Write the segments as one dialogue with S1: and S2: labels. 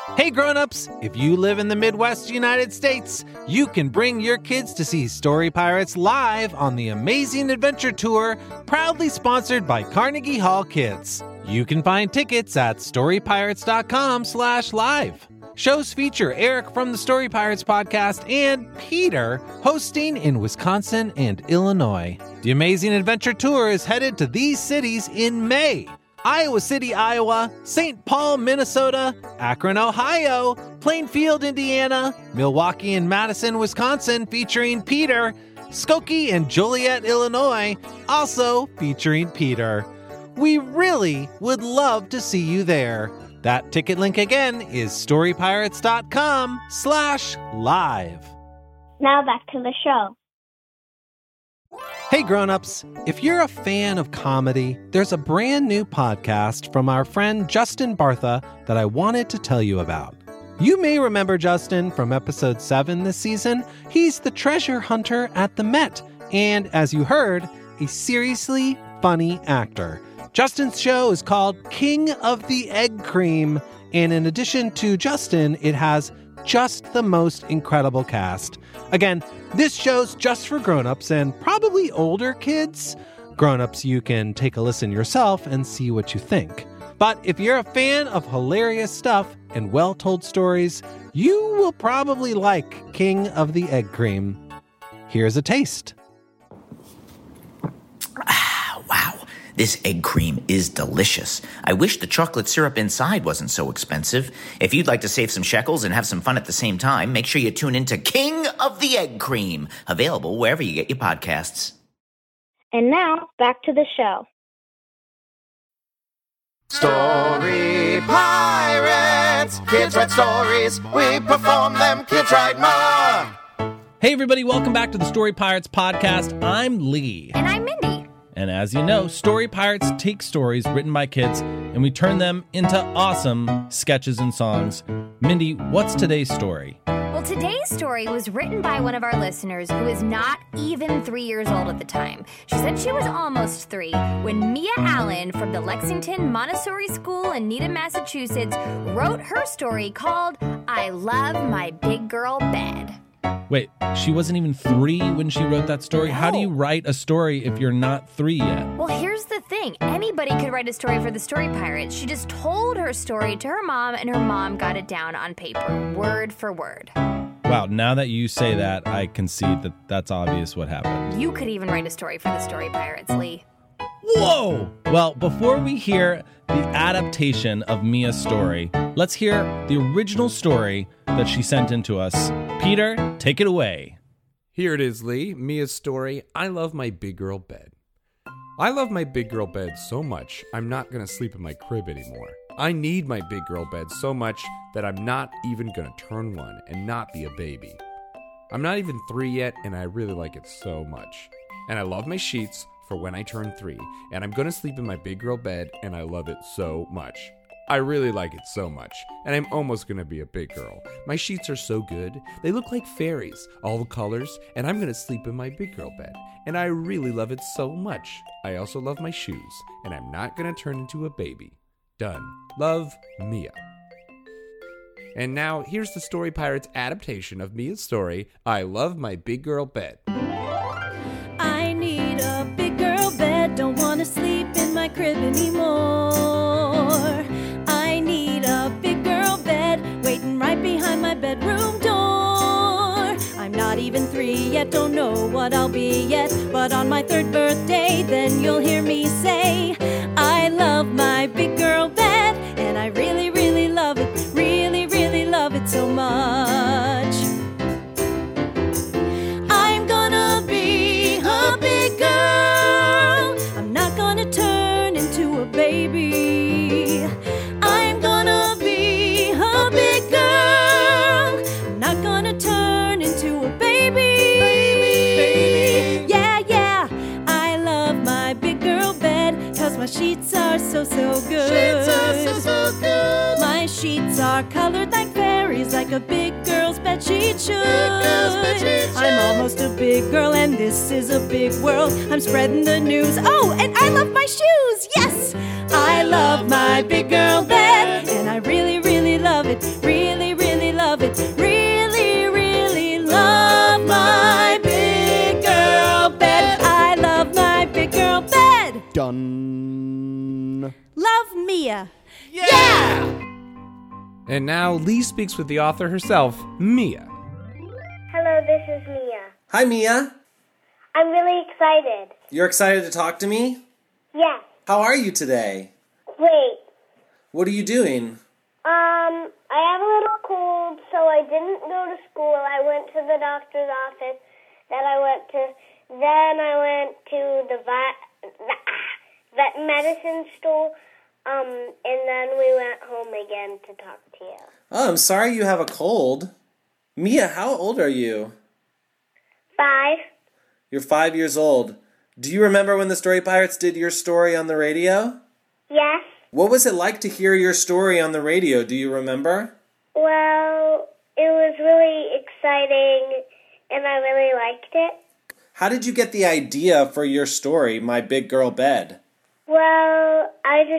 S1: Hey grown-ups, if you live in the Midwest United States, you can bring your kids to see Story Pirates live on the Amazing Adventure Tour, proudly sponsored by Carnegie Hall Kids. You can find tickets at storypirates.com/live. Shows feature Eric from the Story Pirates podcast and Peter hosting in Wisconsin and Illinois. The Amazing Adventure Tour is headed to these cities in May: Iowa City, Iowa, St. Paul, Minnesota, Akron, Ohio, Plainfield, Indiana, Milwaukee and Madison, Wisconsin, featuring Peter, Skokie and Joliet, Illinois, also featuring Peter. We really would love to see you there. That ticket link again is storypirates.com/live.
S2: Now back to the show.
S1: Hey grown-ups, if you're a fan of comedy, there's a brand new podcast from our friend Justin Bartha that I wanted to tell you about. You may remember Justin from episode 7 this season. He's the treasure hunter at the Met, and as you heard, a seriously funny actor. Justin's show is called King of the Egg Cream, and in addition to Justin, it has just the most incredible cast. Again, this show's just for grown-ups and probably older kids. Grown-ups, you can take a listen yourself and see what you think. But if you're a fan of hilarious stuff and well-told stories, you will probably like King of the Egg Cream. Here's a taste.
S3: Wow, this egg cream is delicious. I wish the chocolate syrup inside wasn't so expensive. If you'd like to save some shekels and have some fun at the same time, make sure you tune into King of the Egg Cream, available wherever you get your podcasts.
S2: And now, back to the show.
S4: Story Pirates! Kids write stories, we perform them, kids write more!
S5: Hey everybody, welcome back to the Story Pirates podcast. I'm Lee.
S6: And I'm Mindy.
S5: And as you know, Story Pirates take stories written by kids and we turn them into awesome sketches and songs. Mindy, what's today's story?
S6: Well, today's story was written by one of our listeners who is not even 3 years old at the time. She said she was almost 3 when Mia Allen from the Lexington Montessori School in Needham, Massachusetts, wrote her story called I Love My Big Girl Bed.
S5: Wait, she wasn't even 3 when she wrote that story?
S6: No.
S5: How do you write a story if you're not 3 yet?
S6: Well, here's the thing. Anybody could write a story for the Story Pirates. She just told her story to her mom, and her mom got it down on paper, word for word.
S5: Wow, now that you say that, I concede that that's obvious what happened.
S6: You could even write a story for the Story Pirates, Lee.
S5: Whoa! Well, before we hear the adaptation of Mia's story, let's hear the original story that she sent in to us. Peter, take it away.
S7: Here it is, Lee. Mia's story, I Love My Big Girl Bed. I love my big girl bed so much, I'm not going to sleep in my crib anymore. I need my big girl bed so much that I'm not even going to turn one and not be a baby. I'm not even 3 yet, and I really like it so much. And I love my sheets for when I turn 3, and I'm going to sleep in my big girl bed, and I love it so much. I really like it so much, and I'm almost going to be a big girl. My sheets are so good. They look like fairies, all the colors, and I'm going to sleep in my big girl bed, and I really love it so much. I also love my shoes, and I'm not going to turn into a baby. Done. Love, Mia. And now, here's the Story Pirates adaptation of Mia's story, I Love My Big Girl Bed.
S8: I need a big girl bed, don't want to sleep in my crib anymore. I need a big girl bed, waiting right behind my bedroom door. I'm not even 3 yet, don't know what I'll be yet, but on my 3rd birthday, then you'll hear me say, I love my big girl bed, and I really, really love it, really, really love it so much. I'm gonna be a big girl, I'm not gonna turn into a baby. I'm gonna be a big girl, I'm not gonna turn into a baby. Yeah, yeah, I love my big girl bed, 'cause my sheets are so good. My sheets are colored like fairies, like a big girl's bedsheet should. I'm almost a big girl and this is a big world. I'm spreading the news. Oh, and I love my shoes. Yes, I love my big girl bed, and I really, really love it. Really
S7: And now Lee speaks with the author herself, Mia.
S2: Hello, this is Mia.
S1: Hi, Mia.
S2: I'm really excited.
S1: You're excited to talk to me?
S2: Yes.
S1: How are you today?
S2: Great.
S1: What are you doing?
S2: I have a little cold, so I didn't go to school. I went to the doctor's office. Then I went to the vet medicine store. And then we went home again to talk to you.
S1: Oh, I'm sorry you have a cold. Mia, how old are you?
S2: 5.
S1: You're 5 years old. Do you remember when the Story Pirates did your story on the radio?
S2: Yes.
S1: What was it like to hear your story on the radio? Do you remember?
S2: Well, it was really exciting, and I really liked it.
S1: How did you get the idea for your story, My Big Girl Bed?
S2: Well,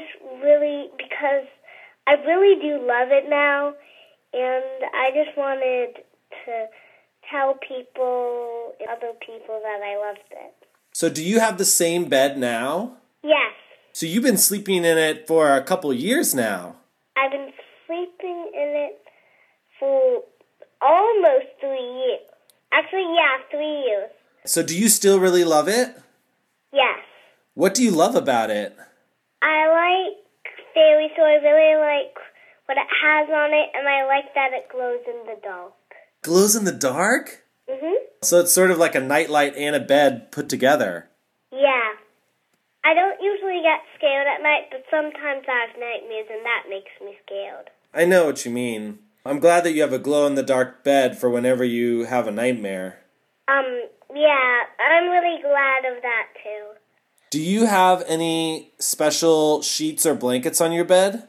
S2: because I really do love it now, and I just wanted to tell people, other people, that I loved it.
S1: So do you have the same bed now?
S2: Yes.
S1: So you've been sleeping in it for a couple years now.
S2: I've been sleeping in it for almost 3 years. Actually, 3 years.
S1: So do you still really love it?
S2: Yes.
S1: What do you love about it?
S2: I like fairies, so I really like what it has on it, and I like that it glows in the dark.
S1: Glows in the dark?
S2: Mhm.
S1: So it's sort of like a nightlight and a bed put together.
S2: Yeah. I don't usually get scared at night, but sometimes I have nightmares, and that makes me scared.
S1: I know what you mean. I'm glad that you have a glow-in-the-dark bed for whenever you have a nightmare.
S2: Yeah, I'm really glad of that, too.
S1: Do you have any special sheets or blankets on your bed?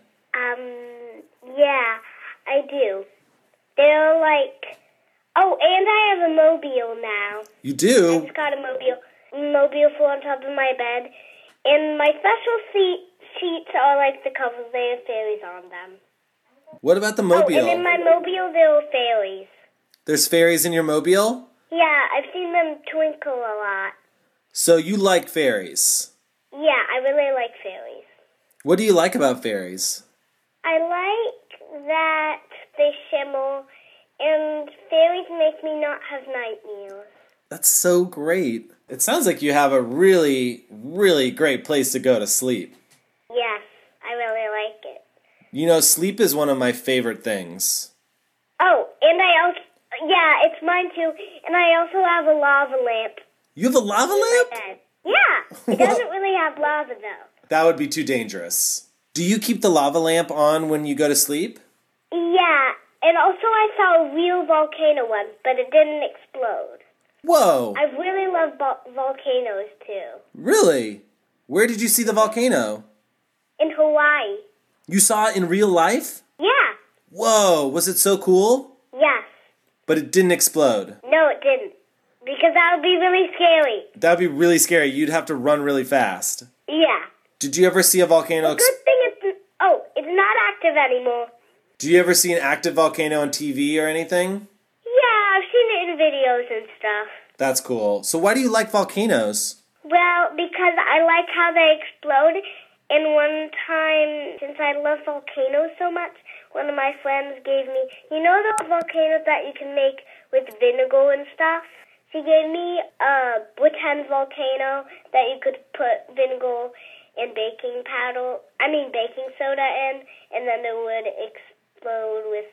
S2: Yeah, I do. They're like... Oh, and I have a mobile now.
S1: You do?
S2: I just got a mobile for on top of my bed. And my special sheets are like the covers. They have fairies on them.
S1: What about the mobile?
S2: Oh, and in my mobile there are fairies.
S1: There's fairies in your mobile?
S2: Yeah, I've seen them twinkle a lot.
S1: So you like fairies?
S2: Yeah, I really like fairies.
S1: What do you like about fairies?
S2: I like that they shimmer, and fairies make me not have nightmares.
S1: That's so great. It sounds like you have a really, really great place to go to sleep.
S2: Yes, I really like it.
S1: You know, sleep is one of my favorite things.
S2: Oh, and it's mine too, and I also have a lava lamp.
S1: You have a lava lamp?
S2: Yeah, it doesn't really have lava though.
S1: That would be too dangerous. Do you keep the lava lamp on when you go to sleep?
S2: Yeah, and also I saw a real volcano once, but it didn't explode.
S1: Whoa!
S2: I really love volcanoes too.
S1: Really? Where did you see the volcano?
S2: In Hawaii.
S1: You saw it in real life?
S2: Yeah.
S1: Whoa, was it so cool?
S2: Yes.
S1: But it didn't explode?
S2: No, it didn't. Because that would be really scary.
S1: That would be really scary. You'd have to run really fast.
S2: Yeah.
S1: Did you ever see a volcano?
S2: The good thing is, it's not active anymore.
S1: Do you ever see an active volcano on TV or anything?
S2: Yeah, I've seen it in videos and stuff.
S1: That's cool. So why do you like volcanoes?
S2: Well, because I like how they explode. And one time, since I love volcanoes so much, one of my friends gave me, you know those volcanoes that you can make with vinegar and stuff? She gave me a pretend volcano that you could put vinegar and baking soda in, and then it would explode with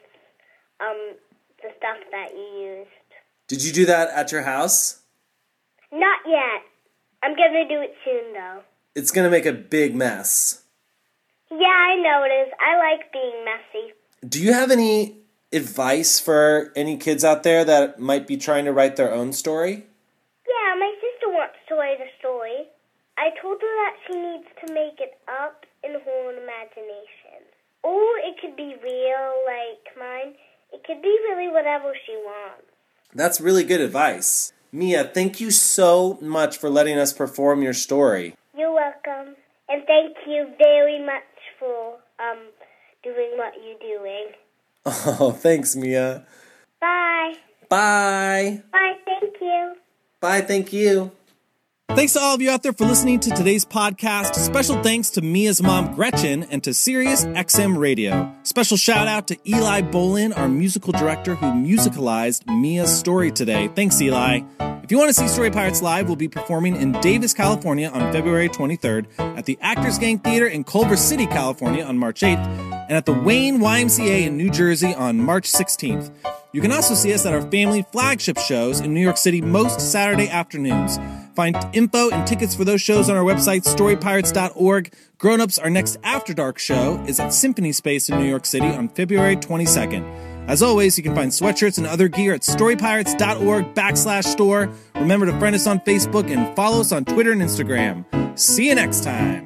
S2: the stuff that you used.
S1: Did you do that at your house?
S2: Not yet. I'm going to do it soon, though.
S1: It's going to make a big mess.
S2: Yeah, I know it is. I like being messy.
S1: Do you have any advice for any kids out there that might be trying to write their own story?
S2: Yeah, my sister wants to write a story. I told her that she needs to make it up in her own imagination. Or it could be real, like mine. It could be really whatever she wants.
S1: That's really good advice. Mia, thank you so much for letting us perform your story.
S2: You're welcome. And thank you very much for doing what you're doing.
S1: Oh, thanks, Mia.
S2: Bye.
S1: Bye.
S2: Bye, thank you.
S1: Bye, thank you.
S5: Thanks to all of you out there for listening to today's podcast. Special thanks to Mia's mom, Gretchen, and to Sirius XM Radio. Special shout out to Eli Bolin, our musical director who musicalized Mia's story today. Thanks, Eli. If you want to see Story Pirates live, we'll be performing in Davis, California on February 23rd, at the Actors Gang Theater in Culver City, California on March 8th, and at the Wayne YMCA in New Jersey on March 16th. You can also see us at our family flagship shows in New York City most Saturday afternoons. Find info and tickets for those shows on our website, storypirates.org. Grown-Ups, our next After Dark show, is at Symphony Space in New York City on February 22nd. As always, you can find sweatshirts and other gear at storypirates.org/store. Remember to friend us on Facebook and follow us on Twitter and Instagram. See you next time.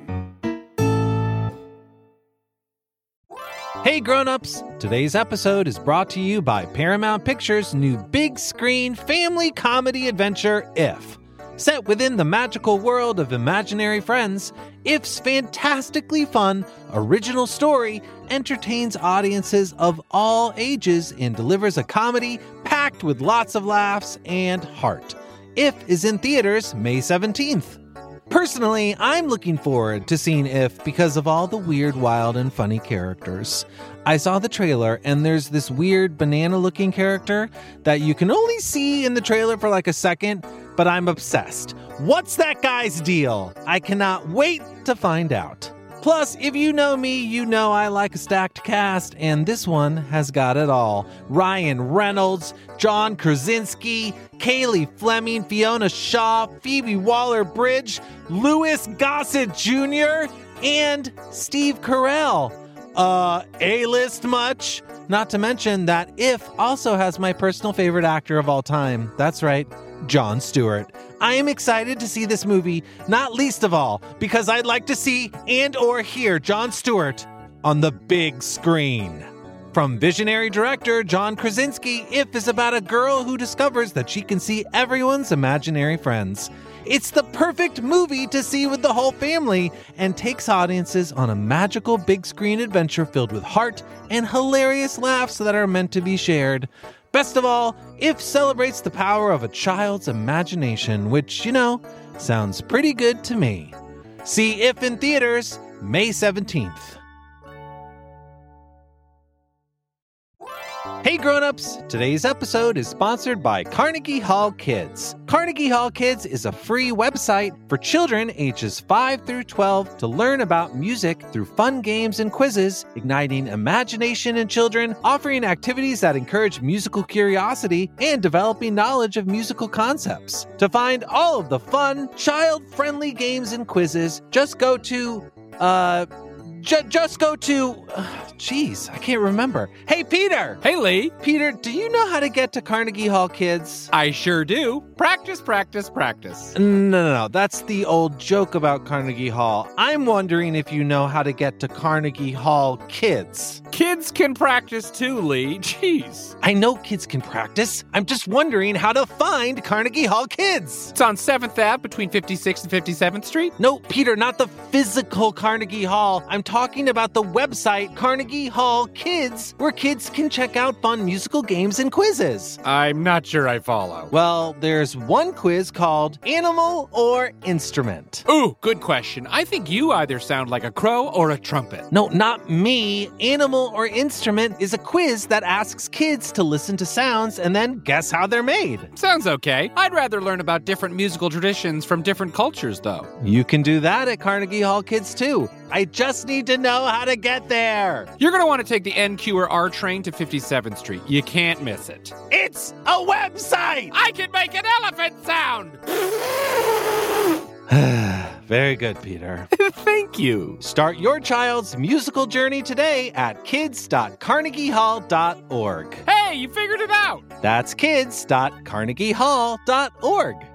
S1: Hey grown-ups, today's episode is brought to you by Paramount Pictures' new big screen family comedy adventure, If. Set within the magical world of imaginary friends, If's fantastically fun, original story entertains audiences of all ages and delivers a comedy packed with lots of laughs and heart. If is in theaters May 17th. Personally, I'm looking forward to seeing If because of all the weird, wild, and funny characters. I saw the trailer, and there's this weird banana-looking character that you can only see in the trailer for like a second, but I'm obsessed. What's that guy's deal? I cannot wait to find out. Plus, if you know me, you know I like a stacked cast, and this one has got it all. Ryan Reynolds, John Krasinski, Kaylee Fleming, Fiona Shaw, Phoebe Waller-Bridge, Louis Gossett Jr., and Steve Carell. A-list much? Not to mention that If also has my personal favorite actor of all time. That's right, Jon Stewart. I am excited to see this movie, not least of all, because I'd like to see and or hear Jon Stewart on the big screen. From visionary director John Krasinski, If is about a girl who discovers that she can see everyone's imaginary friends. It's the perfect movie to see with the whole family and takes audiences on a magical big screen adventure filled with heart and hilarious laughs that are meant to be shared. Best of all, If celebrates the power of a child's imagination, which, sounds pretty good to me. See If in theaters May 17th. Hey grown-ups, today's episode is sponsored by Carnegie Hall Kids. Carnegie Hall Kids is a free website for children ages 5 through 12 to learn about music through fun games and quizzes, igniting imagination in children, offering activities that encourage musical curiosity, and developing knowledge of musical concepts. To find all of the fun, child-friendly games and quizzes, just go to, I can't remember. Hey, Peter!
S9: Hey, Lee!
S1: Peter, do you know how to get to Carnegie Hall Kids?
S9: I sure do. Practice, practice, practice.
S1: No. That's the old joke about Carnegie Hall. I'm wondering if you know how to get to Carnegie Hall Kids.
S9: Kids can practice too, Lee. Jeez.
S1: I know kids can practice. I'm just wondering how to find Carnegie Hall Kids.
S9: It's on 7th Ave between 56th and 57th Street.
S1: No, Peter, not the physical Carnegie Hall. I'm talking about the website Carnegie Hall Kids, where kids can check out fun musical games and quizzes.
S9: I'm not sure I follow.
S1: Well, there's one quiz called Animal or Instrument.
S9: Ooh, good question. I think you either sound like a crow or a trumpet.
S1: No, not me. Animal or Instrument is a quiz that asks kids to listen to sounds and then guess how they're made.
S9: Sounds okay. I'd rather learn about different musical traditions from different cultures, though.
S1: You can do that at Carnegie Hall Kids, too. I just need to know how to get there.
S9: You're going to want to take the NQ or R train to 57th Street. You can't miss it.
S1: It's a website!
S9: I can make an elephant sound!
S1: Very good, Peter.
S9: Thank you.
S1: Start your child's musical journey today at kids.carnegiehall.org.
S9: Hey, you figured it out!
S1: That's kids.carnegiehall.org.